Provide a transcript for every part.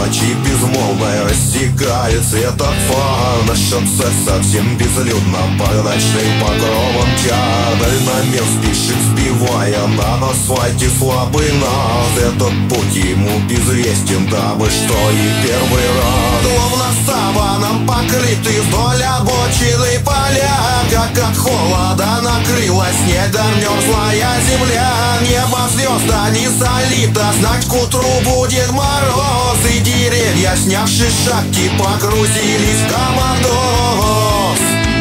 ночи безмолвной рассекает светофор. На шоссе совсем безлюдно под ночным покровом чар. Дальномер спешит, сбивая на асфальте слабый нас. Этот путь ему безвестен, дабы что и первый раз. Словно саваном покрыты вдоль обочины поля, как от холода накрылась снегом мерзлая земля. Небо звезда не солито, знать к утру будет мороз. И деревья, снявши шапки, погрузились в командос.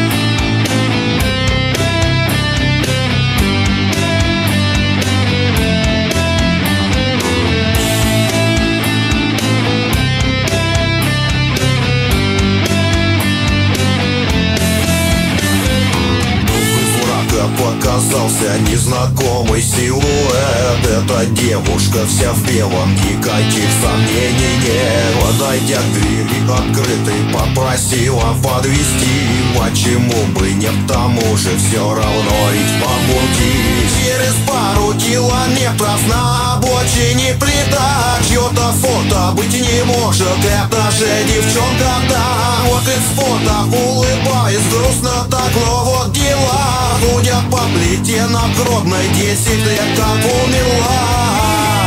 Показался незнакомый силуэт. Эта девушка вся в белом, никаких сомнений нет. Подойдя к двери открытой, попросила подвезти. Почему бы не, к тому же все равно ведь по пути. Через пару километров на обочине плита. Чье-то фото быть не может, это же девчонка, да. Вот из фото улыбаясь грустно так, но вот дела. Судя по плите надгробной, 10 лет как умерла.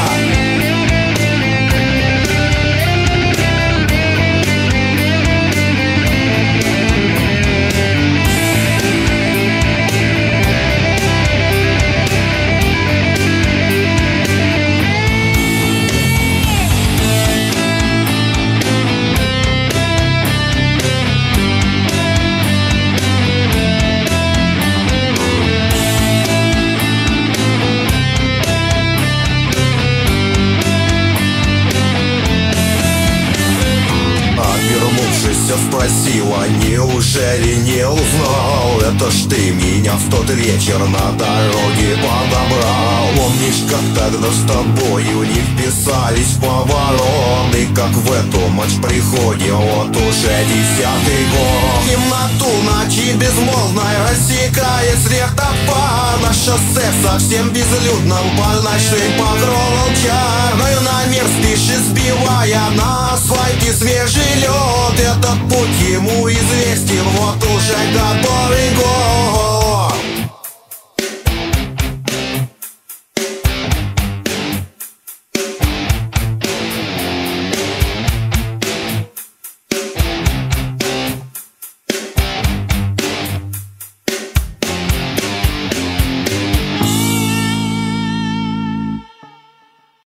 Спросила, неужели не узнал? Это ж ты меня в тот вечер на дороге подобрал. Помнишь, как тогда с тобою не вписались в поворот? И как в эту ночь приходил вот уже 10-й год. Темноту ночи безмолвной рассекает светофор. На шоссе совсем безлюдном под ночным покровом чар. Дальномер спешит, сбивая на асфальте свежий лед. Этот путь ему известен вот уже который